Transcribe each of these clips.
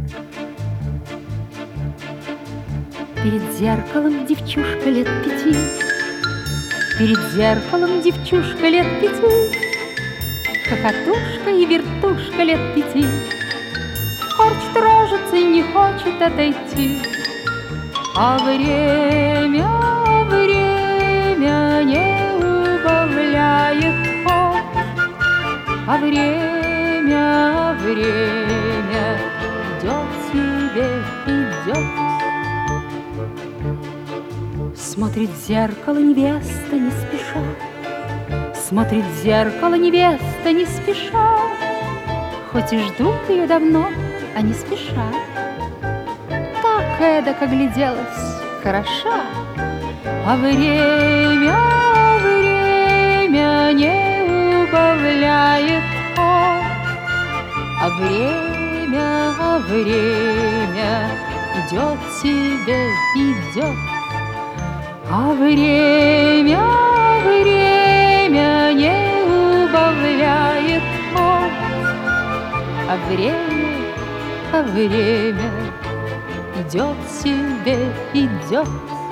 Перед зеркалом девчушка лет 5, перед зеркалом девчушка лет 5, хохотушка и вертушка лет 5, корчит рожицы и не хочет отойти. А время не убавляет ход, а время идет себе, идет. Смотрит в зеркало невеста не спеша, смотрит в зеркало невеста не спеша, хоть и ждут ее давно, а не спеша. Так эдак огляделась хороша, а время не убавляет ход, а время идет себе, идет. А время не убавляет ход, а время идет себе, идет.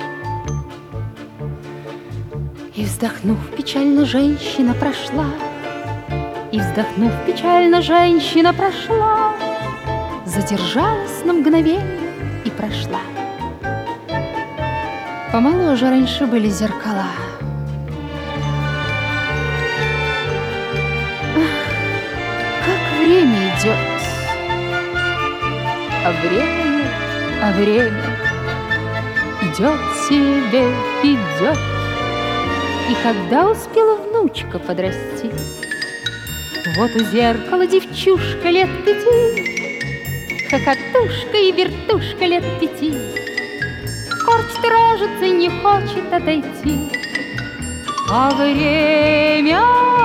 И вздохнув печально, женщина прошла, и вздохнув печально, женщина прошла, задержалась на мгновение и прошла. Помоложе раньше были зеркала. Ах, как время идет, а время идет себе, идет. И когда успела внучка подрасти, вот у зеркала девчушка лет 5, хохотушка и вертушка лет 5, корчит рожицы и не хочет отойти. А время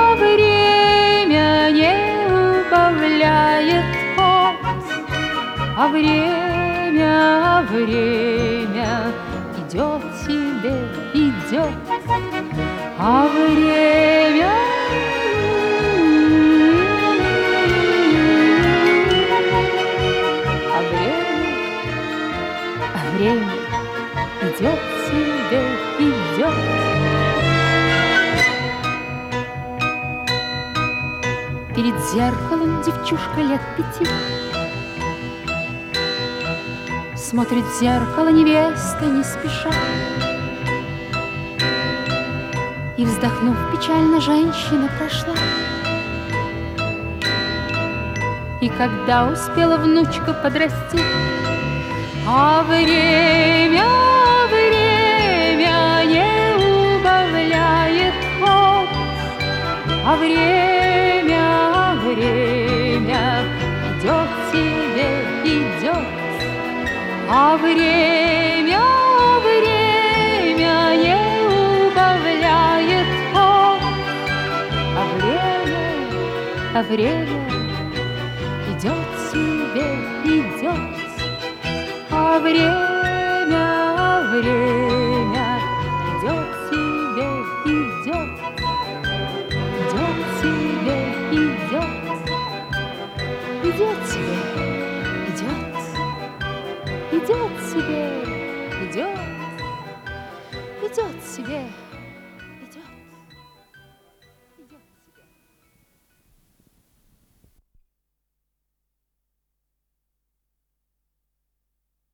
не убавляет ход, а время идет себе, идет. А время идет себе, идет. Перед зеркалом девчушка лет 5, смотрит в зеркало невеста не спеша, и, вздохнув печально, женщина прошла. И когда успела внучка подрасти, а время не убавляет ход, а время идет себе, идет. А время не убавляет ход, а время идет себе, идет. А время идет себе, идет. Идет себе, идет. Идет себе, идет. Идет себе, идет. Идет себе.